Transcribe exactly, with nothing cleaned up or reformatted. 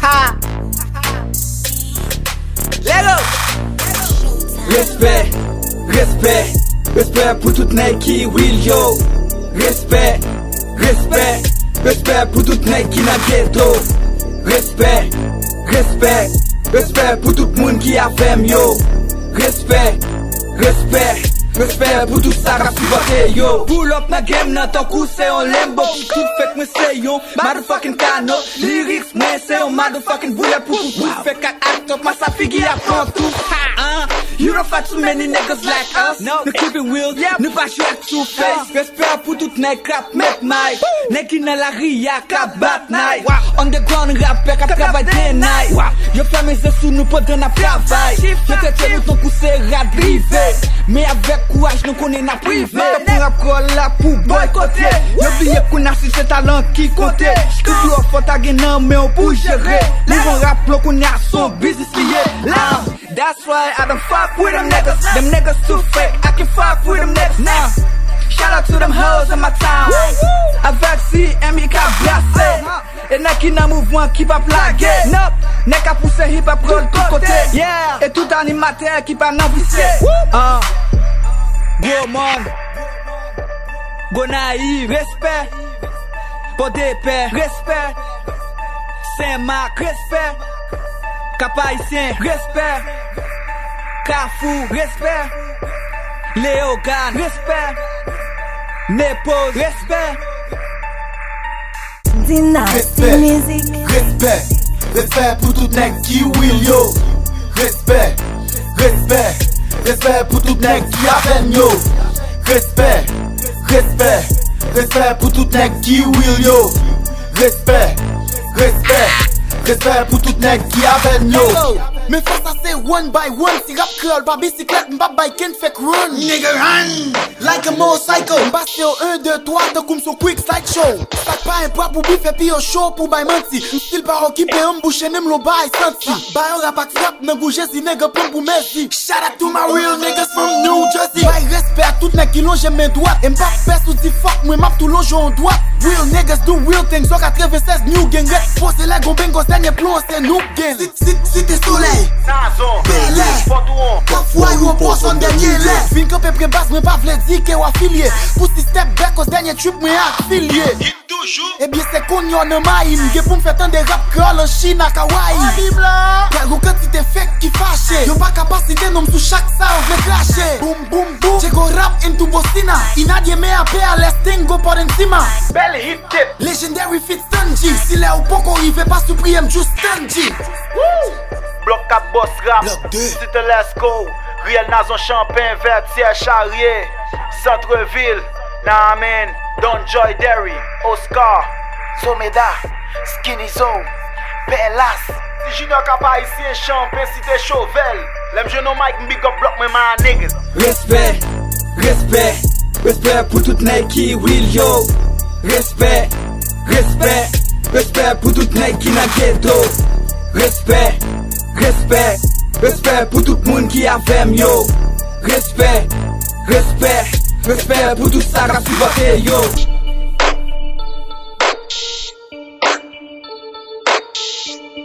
Haha. Lego. Respect, respect, respect pour tout nèg qui will yo. Respect, respect, respect pour tout nèg qui nan ghetto. Respect, respect, respect pour tout moun qui a femme yo. Respect, respect, respect pour tout ça qui supporte yo. Pull up na game nan ton coup c'est un lembo qui tout fait que c'est yo. Motherfucking cano, lyrics moi c'est un motherfucking bulletproof. Tout fait qu'à act up, ma sa figure apprend tout. Hein? You don't fight too many niggas like us. No, no keep it real, yeah. Ne pas jouer à two-face. Respect pour tout nèg crap met night. Nèg qui dans la ria cap bat night. Underground rapper cap travail day night. Yo fais mes sous nous pendant na travail. Yo tête nous ton coup c'est radrivé. Mais avec courage nous connaît na privé. Pour encore là pour boycotter. Yo oublié qu'on a si c'est talent qui compte. Studio faut ta gain mais on pour gérer. Les gens rap qu'on a son business lié. Là, that's why I don't fuck with them niggas. Them niggas too fake, I can fuck with them niggas now. Shout out to them hoes in my town. Avec si M I K blasé. Et n'a qui n'a mouvement qui va plaguer. Nope, n'a qu'à pousser hip hop de tout côté. Yeah, et tout animateur qui va n'envisser. Ah, gros monde, go naïf, respect. Bode père, respect. Saint-Marc, respect. Cap-Haïtien, respect. Carrefour, respect. Léogan, respect. Nepos, respect. Dynasty Music. Respect, respect pour tout nèg qui will yo. Respect, respect, respect pour tout nèg qui aven yo. Respect, respect, respect pour tout nèg qui will yo. Respect, respect, respect pour tout nèg qui aven yo. Me face à c'est one by one. Si rap curl, pas bicyclette, m'ba bike and fake run. Nigga run like a motorcycle. M'ba c'est au un, deux, trois, t'as comme son quick slide show. Sac pas un poids pour biffer puis au show pour bay menti. M'style par occupé, m'bouche n'aime l'on bay senti. Bay on rap ak frappe, nan bouge si nigga pon pour merci. Shout out to my real niggas from New Jersey. Bay respect à tout nèg qui longe mes doigts. Et m'pa peste ou dit fuck, moi map tout longe en droite. Real niggas do real things. So quatre-vingt-seize new gang. Pose la gomben gos dernier plomb, c'est nous gang. Si t'es soleil Belè, parfois yon pon son denye lè. Fin kope prebas mwen pa vle di ke wafilye. Pou si step back os denye trip mwen akfilye. Ebyen se kon yon nan maïm. Ge pou m'fè tan de rap girl an China kawaii. Gal go quantité fake ki fache. Yon pa kapasite nom sou chak sa on vle clashe. Boom boom boom, che go rap into Bostina. Inadye me ape a lesting go por encima. Belle hit tip, Legendary fit Stungy. Si le ou poko rive pas supreme just Stungy. bloc quatre boss rap, Cité Lesco, Riel Nazon Champagne, Vertier Charrier, Centreville, Namen, Don Joy Derry, Oscar, Zomeda, Skinny Zone, Pelas. Si Junior Kapa ici, Champagne, Cité Chauvel, l'aime je non Mike, big up block, mais ma niggas. Respect, respect, respect pour tout nèg qui will yo. Respect, respect, respect pour tout nèg qui nan ghetto. Respect, respect, respect pour tout moun qui a femme yo. Respect, respect, respect pour tout ça qui supporte yo.